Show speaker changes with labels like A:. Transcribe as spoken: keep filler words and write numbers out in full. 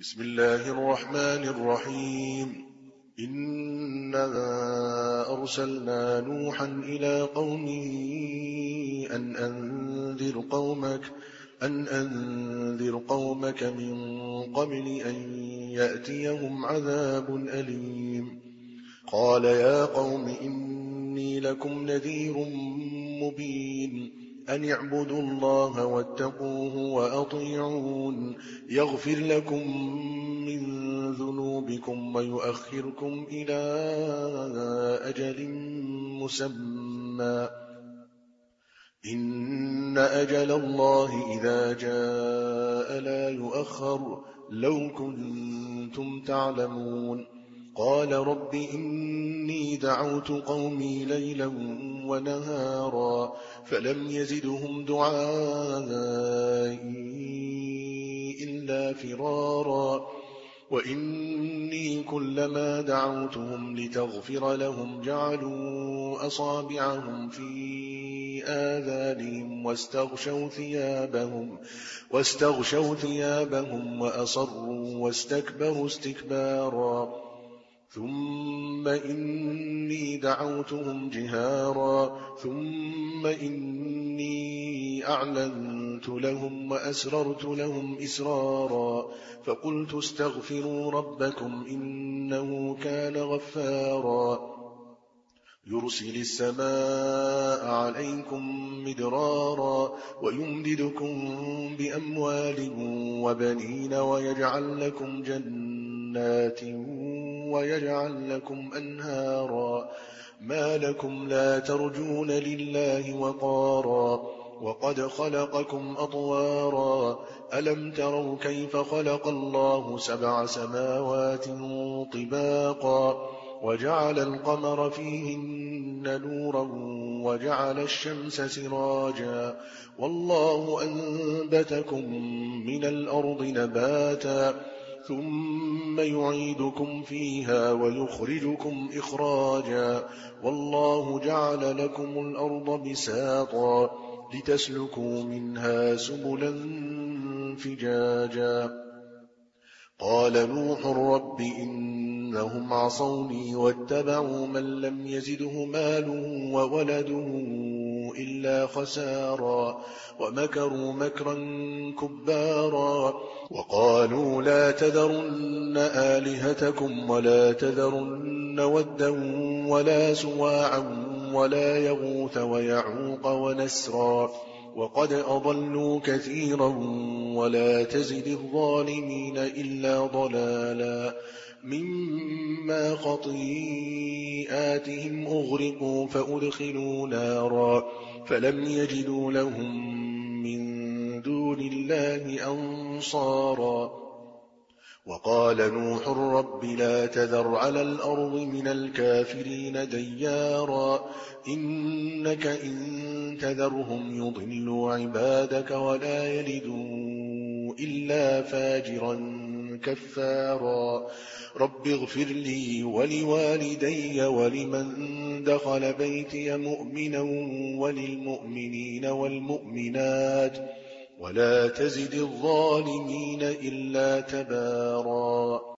A: بسم الله الرحمن الرحيم. إنا أرسلنا نوحا إلى قومه أن أنذر قومك أن أنذر قومك من قبل أن يأتيهم عذاب أليم. قال يا قوم إني لكم نذير مبين أن اعبدوا الله واتقوه وأطيعون يغفر لكم من ذنوبكم ويؤخركم إلى أجل مسمى إن أجل الله إذا جاء لا يؤخر لو كنتم تعلمون. قال رب إني دعوت قومي ليلا ونهارا فلم يزدهم دعائي إلا فرارا وإني كلما دعوتهم لتغفر لهم جعلوا أصابعهم في آذانهم واستغشوا ثيابهم, واستغشوا ثيابهم وأصروا واستكبروا استكبارا ثم إني دعوتهم جهارا ثم إني أعلنت لهم وأسررت لهم إسرارا فقلت استغفروا ربكم إنه كان غفارا يرسل السماء عليكم مدرارا ويمددكم بأموال وبنين ويجعل لكم جنات ويجعل لكم أنهارا ما لكم لا ترجون لله وقارا وقد خلقكم أطوارا ألم تروا كيف خلق الله سبع سماوات طباقا وجعل القمر فيهن نورا وجعل الشمس سراجا والله أنبتكم من الأرض نباتا ثم يعيدكم فيها ويخرجكم إخراجا والله جعل لكم الأرض بساطا لتسلكوا منها سبلا فجاجا. قال نوح رب إنهم عصوني واتبعوا من لم يزده ماله وولده إلا خسارا ومكروا مكرا كبارا وقالوا لا تذرن آلهتكم ولا تذرن ودا ولا سواعا ولا يغوث ويعوق ونسرا وقد أضلوا كثيرا ولا تزد الظالمين إلا ضلالا مما خطيئاتهم أغرقوا فأدخلوا نارا فلم يجدوا لهم من دون الله أنصارا. وقال نوح رب لا تذر على الأرض من الكافرين ديارا إنك إن تذرهم يضلوا عبادك ولا يلدوا إلا فاجرا كفارا. رب اغفر لي ولوالدي ولمن دخل بيتي مؤمنا وللمؤمنين والمؤمنات ولا تزد الظالمين إلا تبارا.